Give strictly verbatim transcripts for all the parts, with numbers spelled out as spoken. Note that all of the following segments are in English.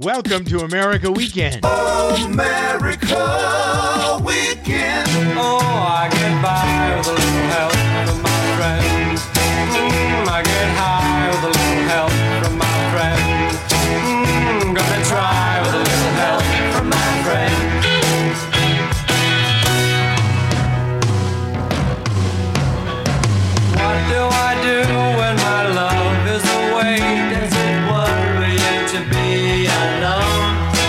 Welcome to America Weekend. America Weekend. Oh, I get by with a little help from my friends. Mm, I get high with a little help from my friends. Mm, gonna try with a little help from my friends. What do I do when my love is away? Does it worry you to be alone?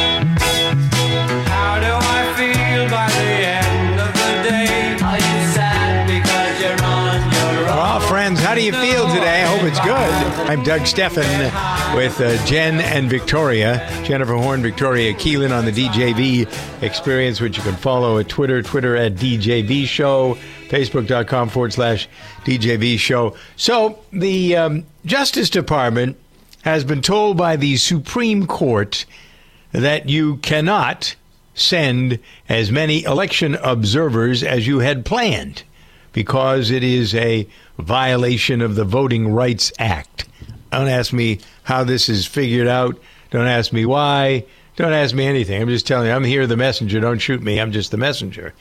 How do I feel by the end of the day? Are you sad because you're on your own? Well, friends, how do you feel today? I hope it's good. I'm Doug Steffen with uh, Jen and Victoria. Jennifer Horn, Victoria Keelan on the D J V Experience, which you can follow at Twitter, Twitter at D J V Show, Facebook.com forward slash DJV Show. So the um, Justice Department has been told by the Supreme Court that you cannot send as many election observers as you had planned because it is a violation of the Voting Rights Act. Don't ask me how this is figured out. Don't ask me why. Don't ask me anything. I'm just telling you, I'm here the messenger. Don't shoot me. I'm just the messenger.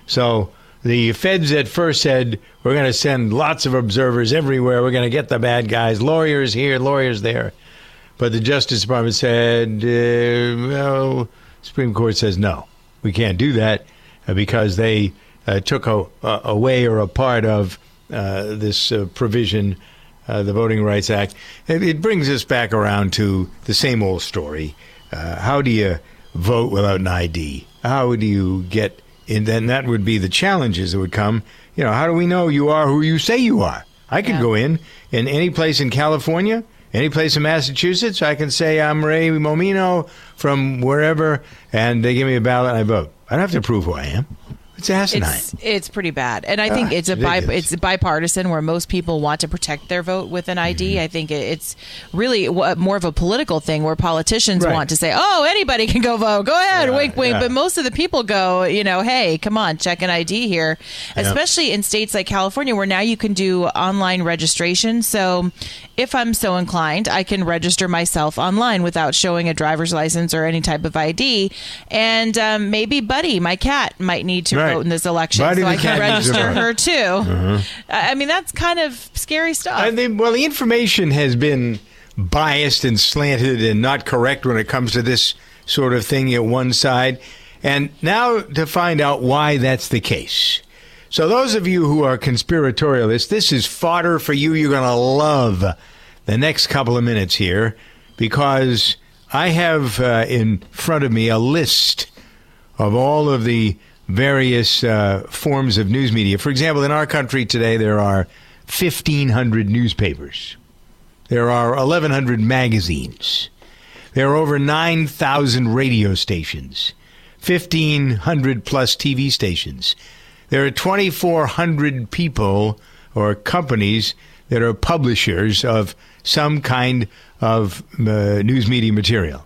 So the feds at first said, we're going to send lots of observers everywhere. We're going to get the bad guys, lawyers here, lawyers there. But the Justice Department said, uh, well, Supreme Court says, no, we can't do that uh, because they uh, took a, a, away or a part of uh, this uh, provision, uh, the Voting Rights Act. It, it brings us back around to the same old story. Uh, how do you vote without an I D? How do you get... And then that would be the challenges that would come. You know, how do we know you are who you say you are? I can yeah. go in, in any place in California, any place in Massachusetts. I can say I'm Ray Momino from wherever, and they give me a ballot and I vote. I don't have to prove who I am. It's asinine. It's, it's pretty bad. And I think ah, it's a bi- it's bipartisan where most people want to protect their vote with an I D. Mm-hmm. I think it's really more of a political thing where politicians right. want to say, oh, anybody can go vote. Go ahead, yeah, wink, wink. Yeah. But most of the people go, you know, hey, come on, check an I D here. Yeah. Especially in states like California where now you can do online registration. So if I'm so inclined, I can register myself online without showing a driver's license or any type of I D. And um, maybe Buddy, my cat, might need to right. vote in this election, Buddy so I can register her too. Uh-huh. I mean, that's kind of scary stuff. I think, well, the information has been biased and slanted and not correct when it comes to this sort of thing at one side. And now to find out why that's the case. So those of you who are conspiratorialists, this is fodder for you. You're going to love the next couple of minutes here because I have uh, in front of me a list of all of the various uh, forms of news media. For example, in our country today, there are fifteen hundred newspapers. There are eleven hundred magazines. There are over nine thousand radio stations, fifteen hundred plus T V stations. There are twenty-four hundred people or companies that are publishers of some kind of uh, news media material.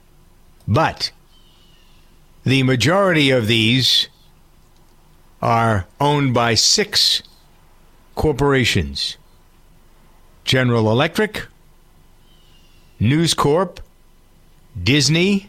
But the majority of these are owned by six corporations: General Electric, News Corp, Disney,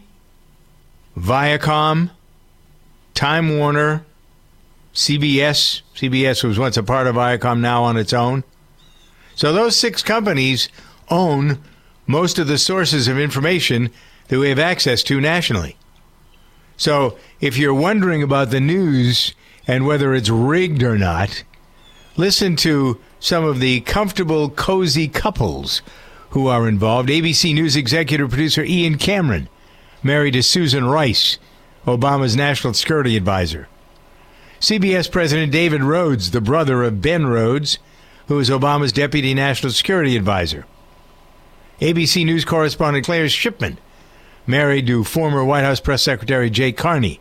Viacom, Time Warner, C B S. C B S was once a part of Viacom, now on its own. So those six companies own most of the sources of information that we have access to nationally. So if you're wondering about the news and whether it's rigged or not, listen to some of the comfortable, cozy couples who are involved. A B C News executive producer Ian Cameron, married to Susan Rice, Obama's national security advisor. C B S President David Rhodes, the brother of Ben Rhodes, who is Obama's deputy national security advisor. A B C News correspondent Claire Shipman, married to former White House press secretary Jay Carney.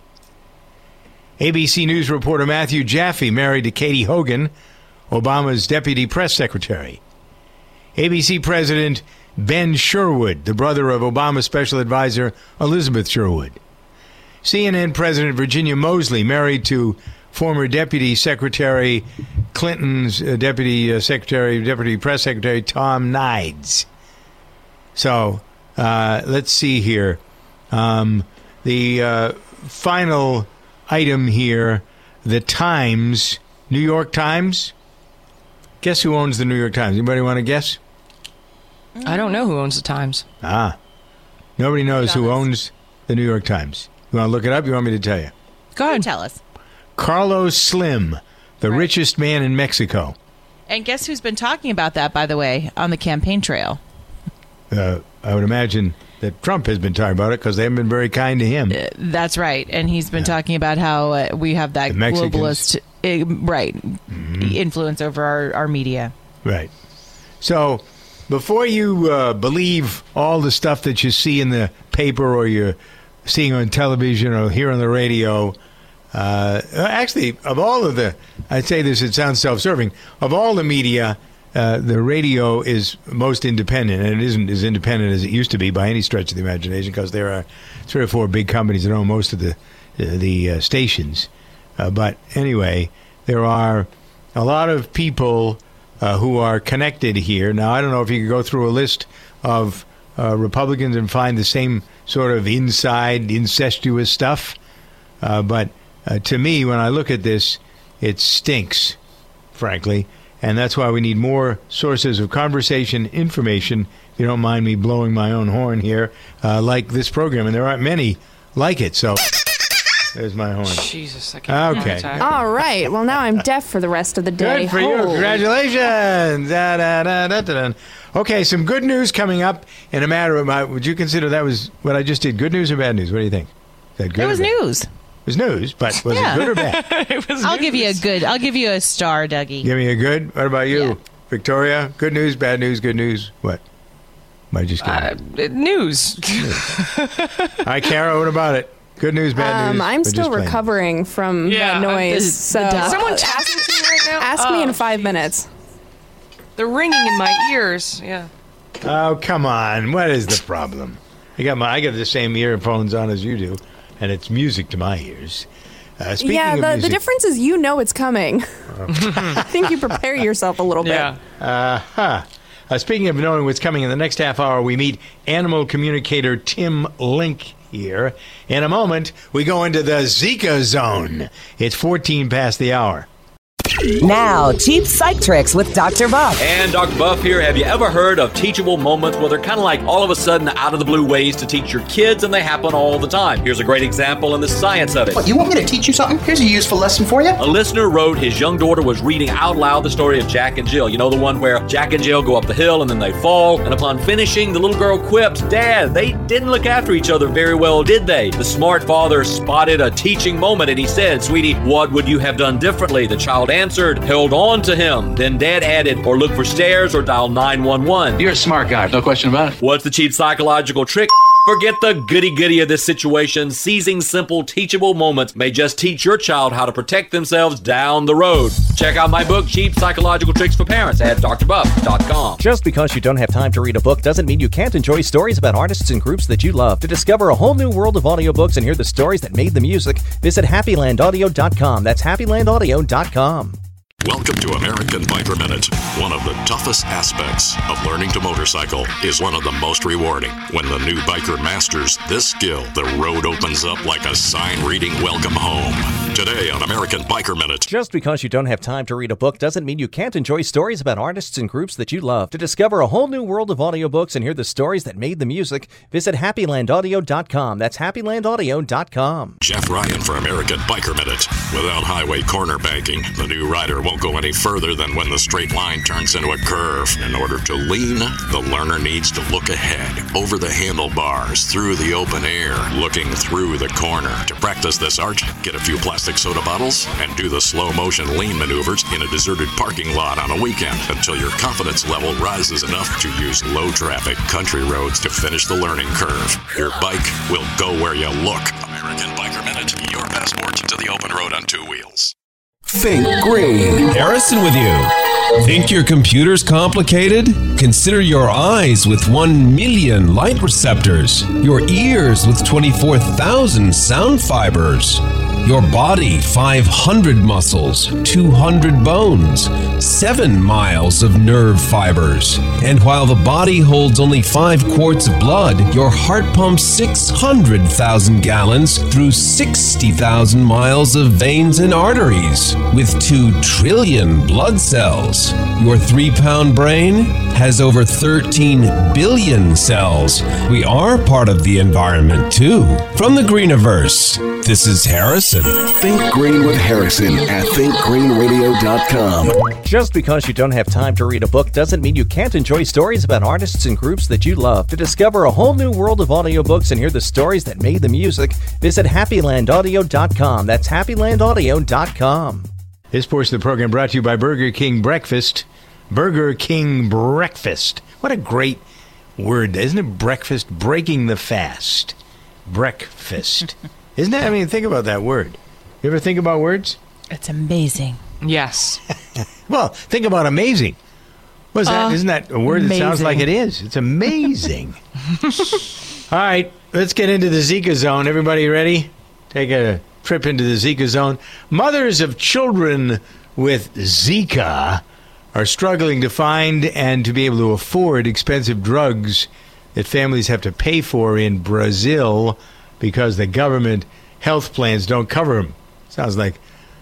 A B C News reporter Matthew Jaffe, married to Katie Hogan, Obama's deputy press secretary. A B C President Ben Sherwood, the brother of Obama's special advisor Elizabeth Sherwood. C N N President Virginia Mosley, married to former Deputy Secretary Clinton's uh, Deputy uh, Secretary, Deputy Press Secretary Tom Nides. So uh, let's see here. Um, the uh, final item here, the Times, New York Times. Guess who owns the New York Times? Anybody want to guess? I don't know who owns the Times. Ah. Nobody knows who owns the New York Times. You want to look it up? You want me to tell you? Go ahead. Tell us. Carlos Slim, the right. richest man in Mexico. And guess who's been talking about that, by the way, on the campaign trail? Uh, I would imagine that Trump has been talking about it because they haven't been very kind to him. Uh, that's right. And he's been yeah. talking about how uh, we have that globalist uh, right mm-hmm. influence over our, our media. Right. So before you uh, believe all the stuff that you see in the paper or you're seeing on television or hear on the radio, uh, actually, of all of the, I'd say this, it sounds self-serving, of all the media, Uh, the radio is most independent, and it isn't as independent as it used to be by any stretch of the imagination, because there are three or four big companies that own most of the uh, the uh, stations. Uh, but anyway, there are a lot of people uh, who are connected here. Now, I don't know if you could go through a list of uh, Republicans and find the same sort of inside, incestuous stuff, uh, but uh, to me, when I look at this, it stinks, frankly. And that's why we need more sources of conversation, information, if you don't mind me blowing my own horn here, uh, like this program. And there aren't many like it, so there's my horn. Jesus, I can't Okay. All right. Well, now I'm deaf for the rest of the day. Good for you. Congratulations. Da, da, da, da, da, da. Okay, some good news coming up in a matter of, my, would you consider that was what I just did? Good news or bad news? What do you think? Is that good it was news. It was news, but was yeah. it good or bad? it was I'll news. give you a good. I'll give you a star, Dougie. Give me a good. What about you, Yeah. Victoria? Good news, bad news, good news. What? I just uh, news. All right, Kara, what about it? Good news, bad um, news. I'm or still just plain? recovering from Yeah, that noise. the- so the duck. Someone talking to me right now. ask oh, me in five geez. minutes. The ringing in my ears. Yeah. Oh, come on. What is the problem? I got my I got the same earphones on as you do, and it's music to my ears. Uh, speaking Yeah, of the, music, the difference is you know it's coming. I think you prepare yourself a little bit. Yeah. Uh-huh. Uh, speaking of knowing what's coming in the next half hour, we meet animal communicator Tim Link here. In a moment, we go into the Zika zone. It's fourteen past the hour. Now, cheap psych tricks with Doctor Buff. And Doctor Buff here. Have you ever heard of teachable moments where they're kind of like all of a sudden out of the blue ways to teach your kids, and they happen all the time? Here's a great example in the science of it. What, you want me to teach you something? Here's a useful lesson for you. A listener wrote his young daughter was reading out loud the story of Jack and Jill. You know, the one where Jack and Jill go up the hill and then they fall. And upon finishing, the little girl quips, "Dad, they didn't look after each other very well, did they?" The smart father spotted a teaching moment and he said, "Sweetie, what would you have done differently?" The child answered, "Held on to him." Then Dad added, "Or look for stairs or dial nine one one. You're a smart guy, no question about it. What's the cheap psychological trick? Forget the goody-goody of this situation. Seizing simple, teachable moments may just teach your child how to protect themselves down the road. Check out my book, Cheap Psychological Tricks for Parents, at d r buff dot com. Just because you don't have time to read a book doesn't mean you can't enjoy stories about artists and groups that you love. To discover a whole new world of audiobooks and hear the stories that made the music, visit happy land audio dot com. That's happy land audio dot com. Welcome to American Biker Minute. One of the toughest aspects of learning to motorcycle is one of the most rewarding. When the new biker masters this skill, the road opens up like a sign reading welcome home. Today on American Biker Minute. Just because you don't have time to read a book doesn't mean you can't enjoy stories about artists and groups that you love. To discover a whole new world of audiobooks and hear the stories that made the music, visit happy land audio dot com. That's happy land audio dot com. Jeff Ryan for American Biker Minute. Without highway corner banking, the new rider won't go any further than when the straight line turns into a curve. In order to lean, the learner needs to look ahead, over the handlebars, through the open air, looking through the corner. To practice this art, get a few plastic soda bottles and do the slow motion lean maneuvers in a deserted parking lot on a weekend until your confidence level rises enough to use low traffic country roads to finish the learning curve. Your bike will go where you look. American Biker Minute, your passport to the open road on two wheels. Think green. Harrison with you. Think your computer's complicated? Consider your eyes with one million light receptors, your ears with twenty-four thousand sound fibers. Your body, five hundred muscles, two hundred bones, seven miles of nerve fibers. And while the body holds only five quarts of blood, your heart pumps six hundred thousand gallons through sixty thousand miles of veins and arteries. With two trillion blood cells, your three-pound brain has over thirteen billion cells. We are part of the environment, too. From the Greeniverse, this is Harrison. Think Green with Harrison at think green radio dot com. Just because you don't have time to read a book doesn't mean you can't enjoy stories about artists and groups that you love. To discover a whole new world of audiobooks and hear the stories that made the music, visit happy land audio dot com. That's happy land audio dot com. This portion of the program brought to you by Burger King Breakfast. Burger King Breakfast. What a great word. Isn't it breakfast? Breaking the fast. Breakfast. Isn't that? I mean, think about that word. You ever think about words? It's amazing. Yes. Well, think about amazing. What's that? Uh, Isn't that a word that amazing. sounds like it is? It's amazing. All right, let's get into the Zika zone. Everybody ready? Take a trip into the Zika zone. Mothers of children with Zika are struggling to find and to be able to afford expensive drugs that families have to pay for in Brazil because the government health plans don't cover them. Sounds like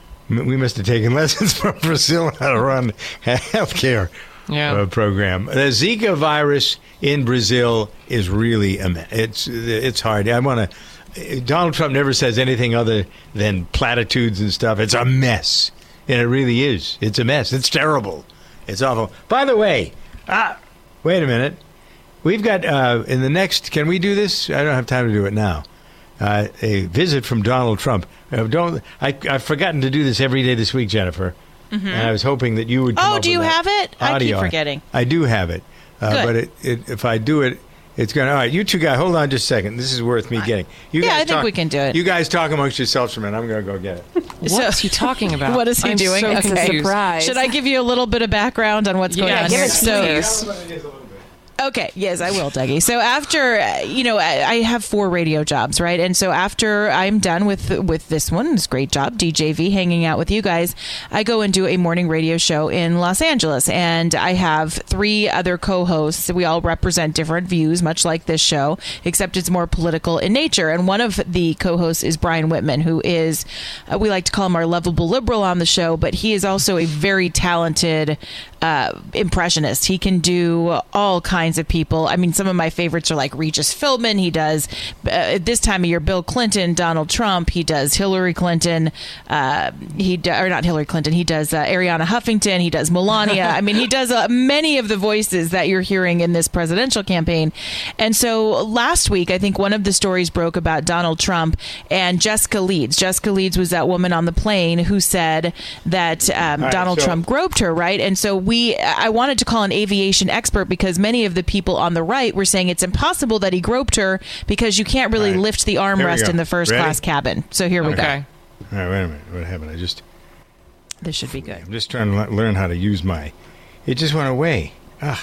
we must have taken lessons from Brazil on how to run a healthcare yeah. uh, program. The Zika virus in Brazil is really a mess. It's it's hard. I want to. Donald Trump never says anything other than platitudes and stuff. It's a mess, and it really is. It's a mess. It's terrible. It's awful. By the way, ah, wait a minute. We've got uh, in the next. Can we do this? I don't have time to do it now. Uh, a visit from Donald Trump. Uh, don't I, I've forgotten to do this every day this week, Jennifer. Mm-hmm. And I was hoping that you would. Come oh, up do you with have it? I keep audio. forgetting. I do have it, uh, Good. but it, it, if I do it, it's going to. All right, you two guys, hold on just a second. This is worth me getting. You Yeah, guys I think talk, we can do it. You guys talk amongst yourselves for a minute. I'm going to go get it. What So- is he talking about? What is he I'm doing? So Okay. confused. Surprise. Should I give you a little bit of background on what's going Yeah, on give here? it to So, me. Okay, yes, I will, Dougie. So after, uh, you know, I, I have four radio jobs, right? And so after I'm done with with this one, this great job, D J V, hanging out with you guys, I go and do a morning radio show in Los Angeles. And I have three other co-hosts. We all represent different views, much like this show, except it's more political in nature. And one of the co-hosts is Brian Whitman, who is, uh, we like to call him our lovable liberal on the show, but he is also a very talented uh, impressionist. He can do all kinds of people. I mean, some of my favorites are like Regis Philbin. He does, uh, at this time of year, Bill Clinton, Donald Trump. He does Hillary Clinton. Uh, he do, or not Hillary Clinton. He does uh, Ariana Huffington. He does Melania. I mean, he does uh, many of the voices that you're hearing in this presidential campaign. And so last week, I think one of the stories broke about Donald Trump and Jessica Leeds. Jessica Leeds was that woman on the plane who said that um, right, Donald so- Trump groped her, right? And so we, I wanted to call an aviation expert because many of the people on the right were saying it's impossible that he groped her because you can't really Right. lift the Here we armrest go. in the first Ready? class cabin. So here we Okay. All right, wait a minute. What happened? I just. go. This should be good. I'm just trying to le- learn how to use my. It just went away. Ugh.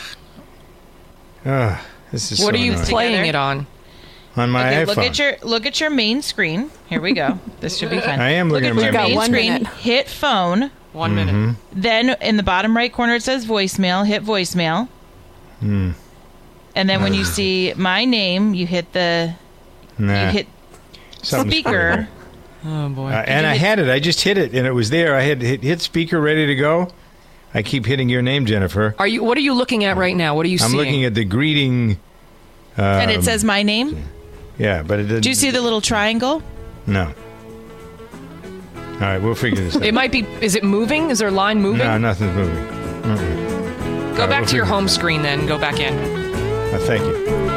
Ugh. This is What so are you annoying. playing Together? it on? on my Okay, iPhone. look at your look at your main screen. Here we go. This should be fun. I am look looking at at your my Got main one screen. minute. Hit phone. One Mm-hmm. minute. Then in the bottom right corner it says voicemail. Hit voicemail. Hmm. And then when you see my name, you hit the Nah. you hit Something's speaker. Oh boy. Uh, and I had it. I just hit it, and it was there. I had hit, hit speaker, ready to go. I keep hitting your name, Jennifer. Are you? What are you looking at right now? What are you I'm seeing? looking at the greeting. Um, and it says my name. Yeah, but it didn't. Do you see the little triangle? No. All right, we'll figure this out. It might be. Is it moving? Is there a line moving? No, nothing's moving. Mm-mm. Go All right, back we'll to your figure- home screen then. Go back in. Uh, thank you.